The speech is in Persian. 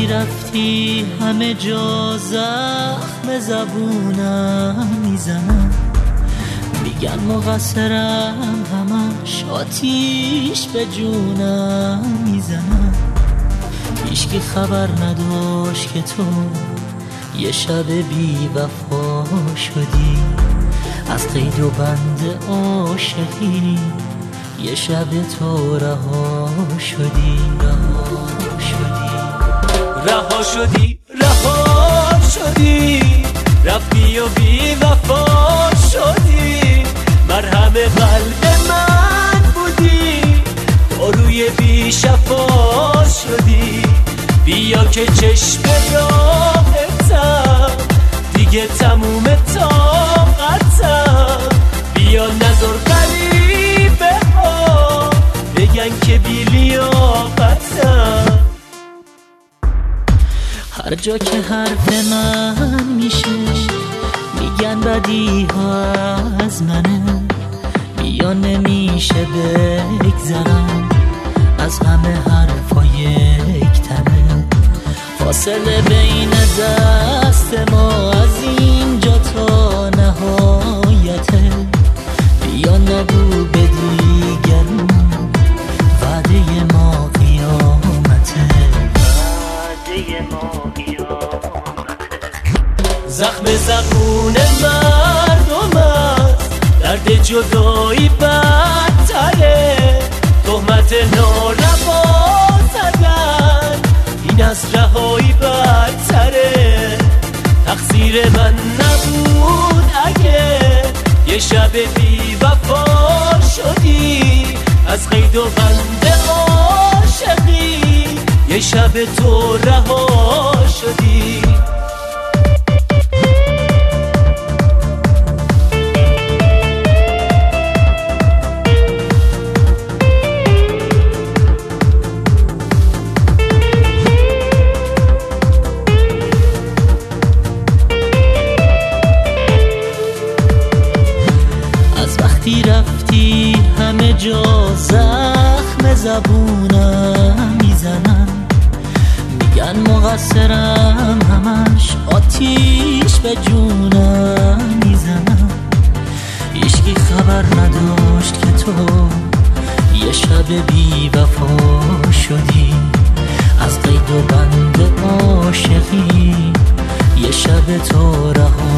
وقتی رفتی همه جا زخم زبونم میزنم، میگن مقصرم همش آتیش به جونم میزنم. هیچکی خبر نداشت که تو یه شب بی وفا شدی، از قید و بند عاشقی یه شب تو رها شدی. رها شدی رفتی و بی وفا شدی، مرهم قلب من بودی تو روی بی شفا شدی. بیا که چشم راحتم دیگه تموم طاقتم، بیا نظر غریبه ها بگن که بی لیاقتم. هر جا که حرف من میشه میگن بدی ها از منه، بیا نمیشه بگذرم از همه حرفا یک تنه. فاصله بین دست ما از اینجا تا نهایته، بیا نگو به دیگرون وعده ما قیامته. زخم زبون مردم است، درد جدایی بدتره، تهمت ناروا زدن این از رهایی بدتره. تقصیر من نبود اگه یه شب بی وفا شدی، از قید و بند عاشقی یه شب تو رها شدی. وقتی رفتی همه جا زخم زبونم میزنم، میگن مقصرم همش آتیش به جونم میزنم. هیچکی خبر نداشت که تو یه شب بی وفا شدی، از قید و بند عاشقی یه شب تو رها